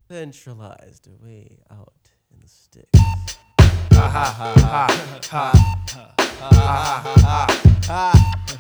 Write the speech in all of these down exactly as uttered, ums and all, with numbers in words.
Centralized away out in the sticks. Ha ha ha ha ha ha ha ha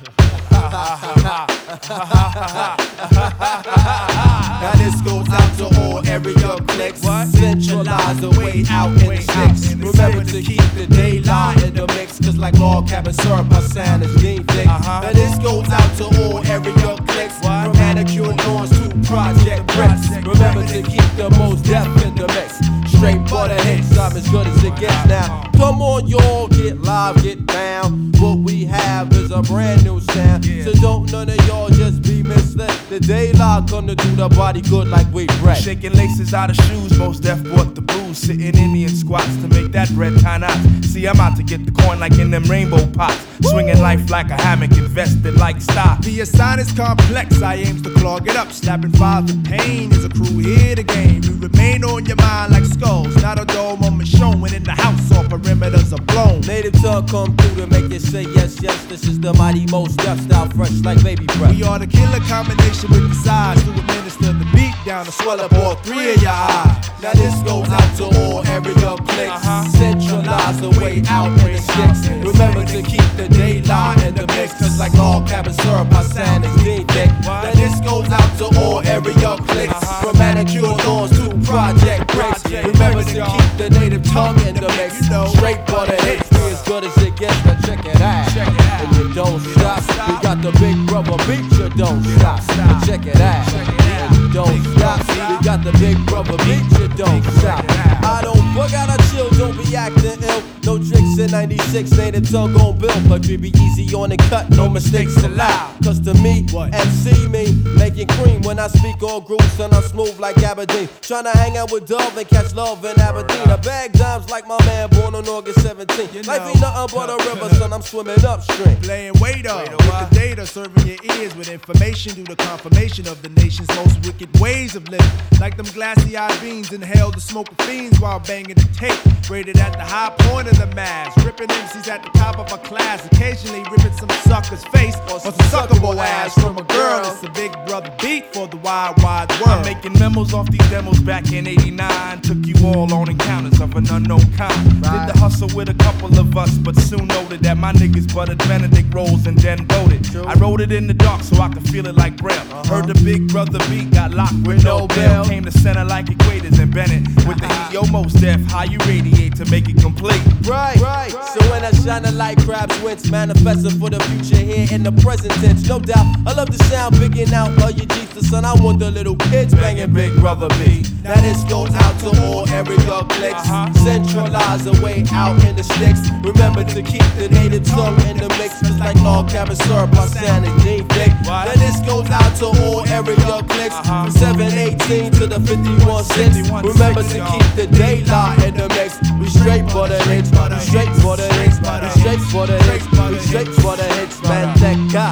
ha. Now this goes out to all area clicks. Centralized away out in the sticks. Remember to keep the daylight in the mix, cause like log cabin syrup, my sound is deep thick. Now this goes out to all area clicks. From manicure lawns to project reps. Remember to keep the most depth in the mix. Straight butter hits, I'm as good as it gets now. Come on y'all, get live, get down. What we have is a brand new sound. So don't none of y'all just be misled. The daylight gonna do the body good like we bread. Shaking laces out of shoes, most deaf bought the booze. Sitting Indian squats to make that bread kind of. See, I'm out to get the coin like in them rainbow pots. Swinging life like a hammock, invested like stock. The sign is complex, I aims to clog it up. Slapping files of pain is a crew here to game. We remain on your mind like skulls, not a dome on showing in the house, all perimeters are blown. Native tongue come through to make you say yes, yes. This is the mighty most death style, fresh like baby breath. We are the killer combination with the size to administer the beat down to swell up all three of your eyes. Now this goes out to all area clicks. Centralized away out in the sticks. Remember to keep the daylight in the mix, cause like log cabin syrup, my sound is deep thick. Now this goes out to all area clicks. From manicure lawns to project bricks. Remember to keep the native tongue in the mix. Straight butter hits, be as good as it gets. Now check it out, and you don't stop. We got the big rubber beat, you don't stop. Now check it out, and you don't stop. We got the big rubber beat, you don't stop. I don't bug out, I chill, don't be acting ill. No tricks in ninety-six, native tongue gon' build. But we be easy on the cut, no mistakes allowed. Cause to me, M C me, making cream when I speak all grooves, and I'm smooth like Aberdeen. Tryna hang out with Dove and catch love in Aberdeen. I bag dimes like my man born on August seventeenth. You know. Life ain't nothing but a river, son, I'm swimming upstream. Playing waiter with the data, serving your ears with information due to confirmation of the nation's most wicked ways of living. Like them glassy-eyed beans, inhale the smoke of fiends while banging the tape. Rated at the high point of the mass, ripping M Cs at the top of a class. Occasionally ripping some sucker's face or some suckable ass from a girl. It's a big brother beat for the wide, wide world. I'm making memos off these demos back in eighty-nine. Took you all on encounters of an unknown kind. Right. Did the hustle with a couple of us, but soon noted that my niggas buttered Benedict rolls and then voted. True. I wrote it in the dark so I could feel it like Braille. Uh-huh. Heard the big brother beat, got locked with no bail. Came to center like equators and Bennett with the heat. Yo, most deaf, how you radiate to make it complete. Right, right. So when I shine a light, crabs wince, manifesting for the future here in the present tense. No doubt, I love the sound bigging out of your G's. The son, I want the little kids banging big brother beat. Now this goes out to all area clicks. Centralized away out in the sticks. Remember to keep the native tongue in the mix, just like log cabin syrup, my sound is deep thick. Now this goes out to all area clicks. From seven eighteen to the fifty-one six. Remember to keep the daylight in the mix. We straight for the hits, we straight for the hits, we straight for the hits, we straight for the hits. Manteca,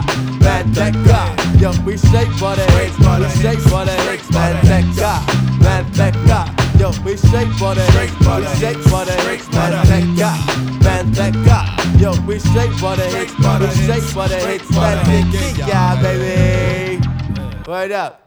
manteca, yo, we straight for the hits, we straight for the hits. Manteca, manteca, yo, we straight for the hits, we straight for the hits. Manteca, manteca, yo, we straight for the hits, we straight for the hits. Manteca, baby. Word up.